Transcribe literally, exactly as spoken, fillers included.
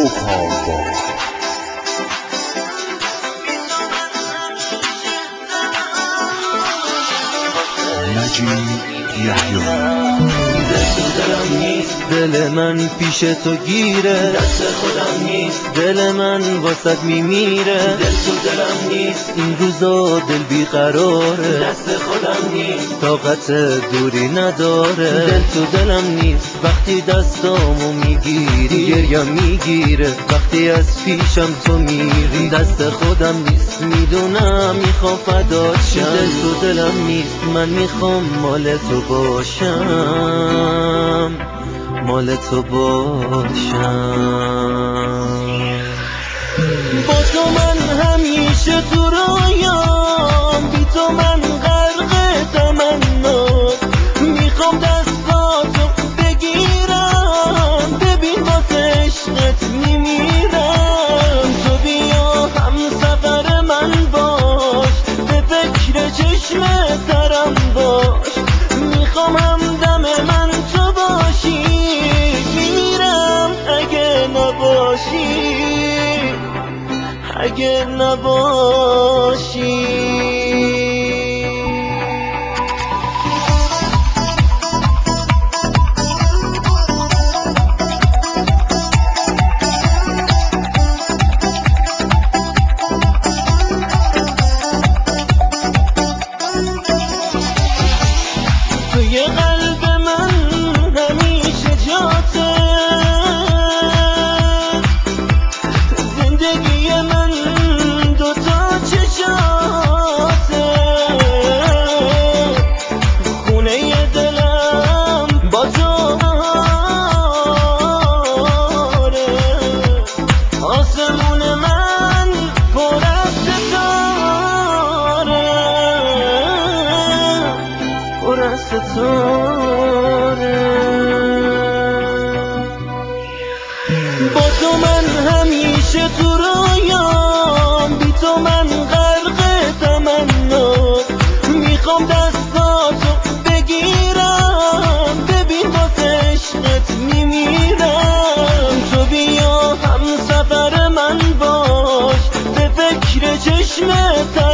کاروان. نجیب یحیی. دست و دلم نیست، دل من پیش تو گیره، دست خودم نیست، دل من واسط میمیره. دل تو دلم نیست، این روزا دل بیقراره، دست خودم نیست، طاقت دوری نداره. دل تو دلم نیست، وقتی دستامو میگیری گریم میگیره، وقتی از پیشم تو میری. دست خودم نیست، میدونم میخوام فدات شم. دل تو دلم نیست، من میخوام مال تو باشم، مال تو باشم. با تو من همیشه تو رویام، بی تو من غرق تمنا. میخوام دستاتو بگیرم، ببین واسه عشقت میمیرم. تو بیا همسفر من باش، به فکر چشم ترم باش. میخوام همدم من تو باشی، میمیرم اگه نباشی، اگه نباشی. توی قلب من همیشه جاته، زندگی من دوتا چشاته. خونه دلم با تو بهاره، آسمون من پر از ستاره، پر از ستاره. با تو من همیشه تو رویام، بی تو من غرق تمنا. میخوام دستاتو بگیرم، ببین واسه عشقت میمیرم. تو بیا همسفر من باش، به فکر چشمت